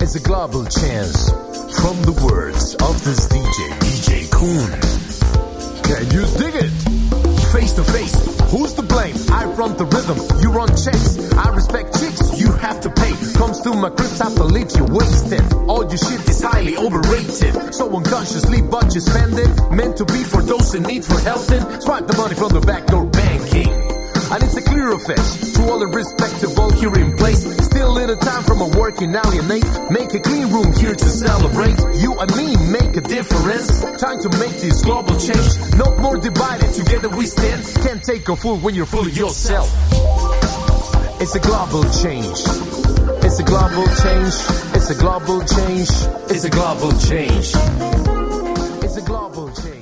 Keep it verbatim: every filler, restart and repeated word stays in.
It's a global chance from the words of this D J, D J Koen. Can you dig it? Face to face, who's to blame? I run the rhythm, you run checks. I respect chicks, you have to pay. Comes to my cribs, I believe you're wasted. All your shit is highly overrated. So unconsciously, but you spend it. Meant to be for those in need for help. Swipe the money from the backdoor banking. And it's a clear offense to all the respectable here in place. Still little time from a working alienate. Make a clean room here to celebrate. You and me make a difference. Time to make this global change. Not more divided, together we stand. Can't take a fool when you're full of yourself. It's a global change. It's a global change. It's a global change. It's a global change. It's a global change.